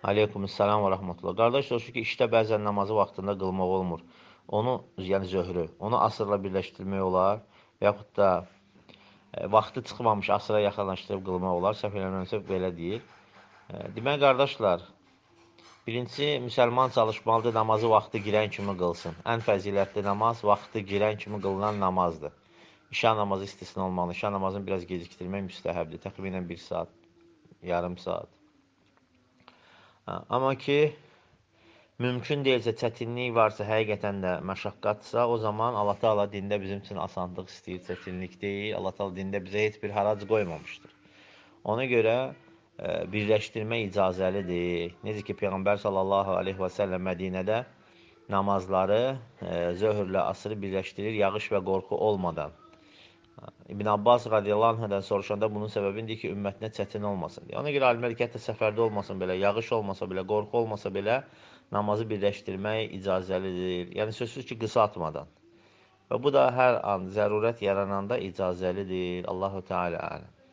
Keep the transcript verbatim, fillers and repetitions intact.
Aleykumussalam və rəhmətullah. Qardaş, olsun ki, işdə bəzən namazı vaxtında qılmaq olmur. Onu, yəni zöhrü, onu asırla birləşdirmək olar və yaxud da e, vaxtı çıxmamış asıra yaxınlaşdırıb qılmaq olar. Səhv eləmirəmsə belə deyir. E, demək, qardaşlar, birinci, müsəlman çalışmalıdır, namazı vaxtı girən kimi qılsın. Ən fəzilətli namaz vaxtı girən kimi qılınan namazdır. İşa namazı istisna olmalı. İşa namazını biraz gecikdirmək müstəhəbdir. Təxminən bir saat, yarım saat. Amma ki, mümkün deyilsə, çətinlik varsa, həqiqətən də məşəqqatsa, o zaman Allah Teala dində bizim üçün asanlıq istəyir, çətinlik deyil. Allah Teala dində bizə heç bir harac qoymamışdır. Ona görə e, birləşdirmə icazəlidir. Necə ki, Peyğəmbər sallallahu aleyhi və səlləm Mədinədə namazları e, zöhrlə asırı birləşdirir, yağış və qorxu olmadan. İbn Abbas radiyallahu anhədən soruşanda bunun səbəbindir ki, ümmətinə çətin olmasın. Ona görə alimlər ki, hətta səfərdə olmasın belə, yağış olmasa belə, qorxu olmasa belə namazı birləşdirmək icazəlidir. Yəni, sözsüz ki, qısa atmadan. Və bu da hər an zərurət yarananda icazəlidir. Allahu Teala aləm.